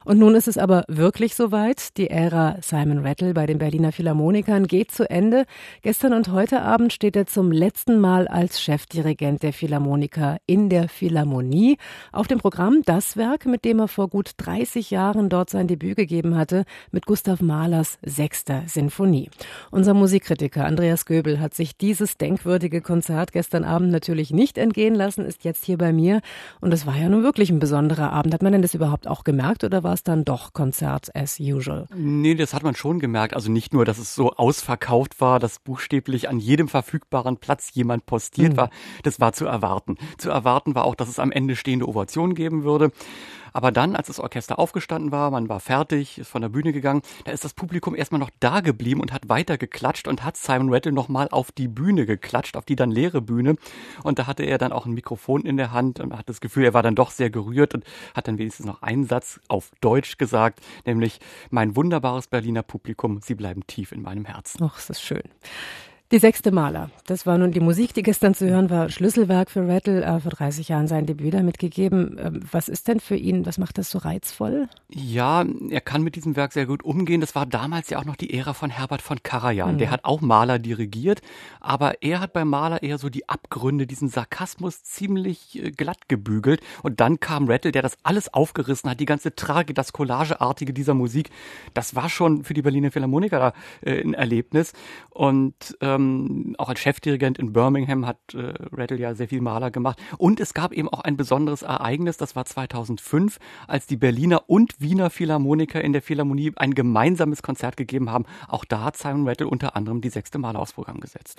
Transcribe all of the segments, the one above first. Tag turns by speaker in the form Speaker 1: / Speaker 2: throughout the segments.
Speaker 1: Und nun ist es aber wirklich soweit. Die Ära Simon Rattle bei den Berliner Philharmonikern geht zu Ende. Gestern und heute Abend steht er zum letzten Mal als Chefdirigent der Philharmoniker in der Philharmonie. Auf dem Programm das Werk, mit dem er vor gut 30 Jahren dort sein Debüt gegeben hatte, mit Gustav Mahlers 6. Sinfonie. Unser Musikkritiker Andreas Göbel hat sich dieses denkwürdige Konzert gestern Abend natürlich nicht entgehen lassen, ist jetzt hier bei mir. Und es war ja nun wirklich ein besonderer Abend. Hat man denn das überhaupt auch gemerkt oder war es dann doch Konzert as usual?
Speaker 2: Nee, das hat man schon gemerkt. Also nicht nur, dass es so ausverkauft war, dass buchstäblich an jedem verfügbaren Platz jemand postiert war. Das war zu erwarten. Zu erwarten war auch, dass es am Ende stehende Ovationen geben würde. Aber dann, als das Orchester aufgestanden war, man war fertig, ist von der Bühne gegangen, da ist das Publikum erstmal noch da geblieben und hat weiter geklatscht und hat Simon Rattle nochmal auf die Bühne geklatscht, auf die dann leere Bühne. Und da hatte er dann auch ein Mikrofon in der Hand und hat das Gefühl, er war dann doch sehr gerührt und hat dann wenigstens noch einen Satz auf Deutsch gesagt, nämlich: Mein wunderbares Berliner Publikum, Sie bleiben tief in meinem Herzen.
Speaker 1: Ach, das ist schön. Die 6. Mahler, das war nun die Musik, die gestern zu hören war, Schlüsselwerk für Rattle, vor 30 Jahren sein Debüt damit gegeben. Was ist denn für ihn, was macht das so reizvoll?
Speaker 2: Ja, er kann mit diesem Werk sehr gut umgehen. Das war damals ja auch noch die Ära von Herbert von Karajan. Der hat auch Mahler dirigiert, aber er hat bei Mahler eher so die Abgründe, diesen Sarkasmus ziemlich glatt gebügelt. Und dann kam Rattle, der das alles aufgerissen hat, die ganze Tragik, das Collageartige dieser Musik. Das war schon für die Berliner Philharmoniker ein Erlebnis. Und auch als Chefdirigent in Birmingham hat Rattle ja sehr viel Mahler gemacht. Und es gab eben auch ein besonderes Ereignis, das war 2005, als die Berliner und Wiener Philharmoniker in der Philharmonie ein gemeinsames Konzert gegeben haben. Auch da hat Simon Rattle unter anderem die 6. Mahler aufs Programm gesetzt.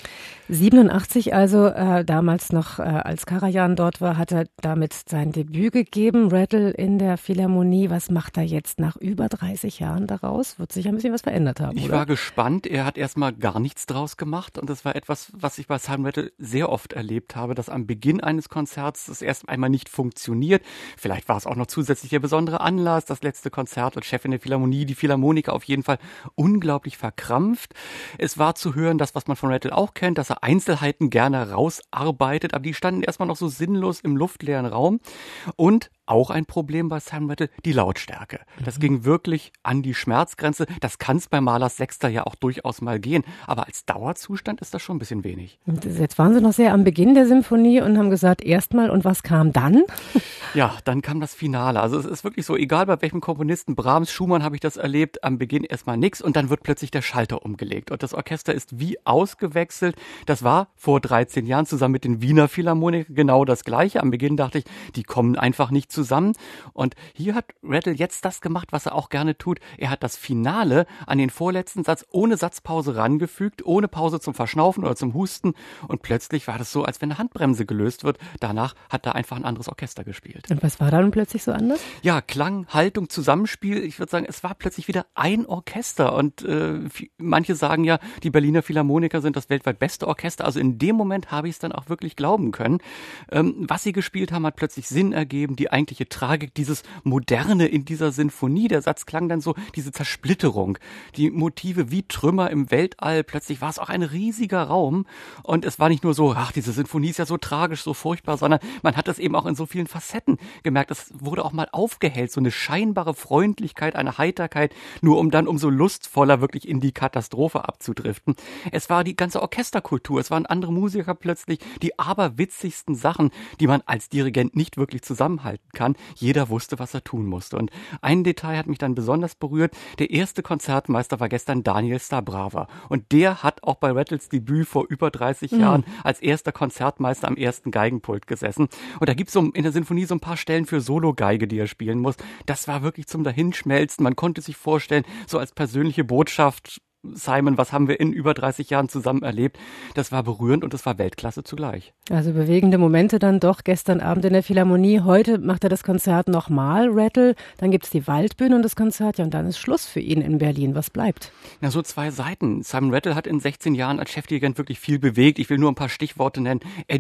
Speaker 1: 87 also, damals noch als Karajan dort war, hat er damit sein Debüt gegeben. Rattle in der Philharmonie. Was macht er jetzt nach über 30 Jahren daraus? Wird sich ein bisschen was verändert haben,
Speaker 2: Ich
Speaker 1: oder?
Speaker 2: war gespannt. Er hat erstmal gar nichts draus gemacht. Und das war etwas, was ich bei Simon Rattle sehr oft erlebt habe, dass am Beginn eines Konzerts das erst einmal nicht funktioniert. Vielleicht war es auch noch zusätzlich der besondere Anlass, das letzte Konzert und Chef in der Philharmonie, die Philharmoniker auf jeden Fall unglaublich verkrampft. Es war zu hören, das, was man von Rattle auch kennt, dass er Einzelheiten gerne rausarbeitet, aber die standen erstmal noch so sinnlos im luftleeren Raum. Und auch ein Problem bei Simon Rattle, die Lautstärke. Das ging wirklich an die Schmerzgrenze. Das kann es bei Mahlers 6. ja auch durchaus mal gehen. Aber als Dauerzustand ist das schon ein bisschen wenig.
Speaker 1: Und jetzt waren Sie noch sehr am Beginn der Symphonie und haben gesagt, erstmal, und was kam dann?
Speaker 2: Ja, dann kam das Finale. Also es ist wirklich so, egal bei welchem Komponisten, Brahms, Schumann habe ich das erlebt, am Beginn erstmal nichts und dann wird plötzlich der Schalter umgelegt. Und das Orchester ist wie ausgewechselt. Das war vor 13 Jahren zusammen mit den Wiener Philharmonikern genau das Gleiche. Am Beginn dachte ich, die kommen einfach nicht zusammen. Und hier hat Rattle jetzt das gemacht, was er auch gerne tut. Er hat das Finale an den vorletzten Satz ohne Satzpause rangefügt, ohne Pause zum Verschnaufen oder zum Husten. Und plötzlich war das so, als wenn eine Handbremse gelöst wird. Danach hat da einfach ein anderes Orchester gespielt.
Speaker 1: Und was war dann plötzlich so anders?
Speaker 2: Ja, Klang, Haltung, Zusammenspiel. Ich würde sagen, es war plötzlich wieder ein Orchester. Und manche sagen ja, die Berliner Philharmoniker sind das weltweit beste Orchester. Also in dem Moment habe ich es dann auch wirklich glauben können. Was sie gespielt haben, hat plötzlich Sinn ergeben. Die eigentliche Tragik, dieses Moderne in dieser Sinfonie. Der Satz klang dann so, diese Zersplitterung. Die Motive wie Trümmer im Weltall. Plötzlich war es auch ein riesiger Raum. Und es war nicht nur so, ach, diese Sinfonie ist ja so tragisch, so furchtbar, sondern man hat es eben auch in so vielen Facetten gemerkt. Es wurde auch mal aufgehellt, so eine scheinbare Freundlichkeit, eine Heiterkeit, nur um dann umso lustvoller wirklich in die Katastrophe abzudriften. Es war die ganze Orchesterkultur, es waren andere Musiker plötzlich, die aberwitzigsten Sachen, die man als Dirigent nicht wirklich zusammenhalten kann. Jeder wusste, was er tun musste. Und ein Detail hat mich dann besonders berührt. Der erste Konzertmeister war gestern Daniel Stabrava. Und der hat auch bei Rattles Debüt vor über 30 Jahren als erster Konzertmeister am ersten Geigenpult gesessen. Und da gibt es so in der Sinfonie so ein paar Stellen für Solo-Geige, die er spielen muss. Das war wirklich zum Dahinschmelzen. Man konnte sich vorstellen, so als persönliche Botschaft, Simon, was haben wir in über 30 Jahren zusammen erlebt? Das war berührend und das war Weltklasse zugleich.
Speaker 1: Also bewegende Momente dann doch gestern Abend in der Philharmonie. Heute macht er das Konzert nochmal, Rattle. Dann gibt es die Waldbühne und das Konzert. Ja, und dann ist Schluss für ihn in Berlin. Was bleibt?
Speaker 2: Na, so zwei Seiten. Simon Rattle hat in 16 Jahren als Chefdirigent wirklich viel bewegt. Ich will nur ein paar Stichworte nennen.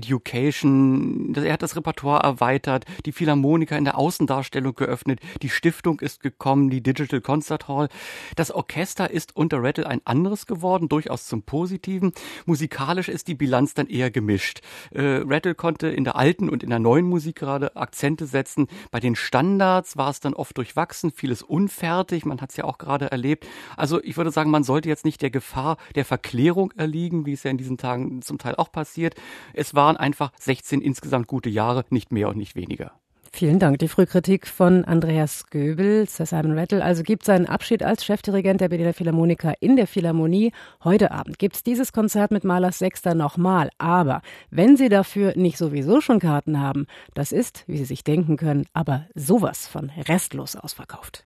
Speaker 2: Education. Er hat das Repertoire erweitert, die Philharmoniker in der Außendarstellung geöffnet. Die Stiftung ist gekommen, die Digital Concert Hall. Das Orchester ist unter Rattle ein anderes geworden, durchaus zum Positiven. Musikalisch ist die Bilanz dann eher gemischt. Rattle konnte in der alten und in der neuen Musik gerade Akzente setzen. Bei den Standards war es dann oft durchwachsen, vieles unfertig, man hat es ja auch gerade erlebt. Also ich würde sagen, man sollte jetzt nicht der Gefahr der Verklärung erliegen, wie es ja in diesen Tagen zum Teil auch passiert. Es waren einfach 16 insgesamt gute Jahre, nicht mehr und nicht weniger.
Speaker 1: Vielen Dank. Die Frühkritik von Andreas Göbel. Sir Simon Rattle also gibt seinen Abschied als Chefdirigent der Berliner Philharmoniker in der Philharmonie. Heute Abend gibt es dieses Konzert mit Mahlers Sechster nochmal. Aber wenn Sie dafür nicht sowieso schon Karten haben, das ist, wie Sie sich denken können, aber sowas von restlos ausverkauft.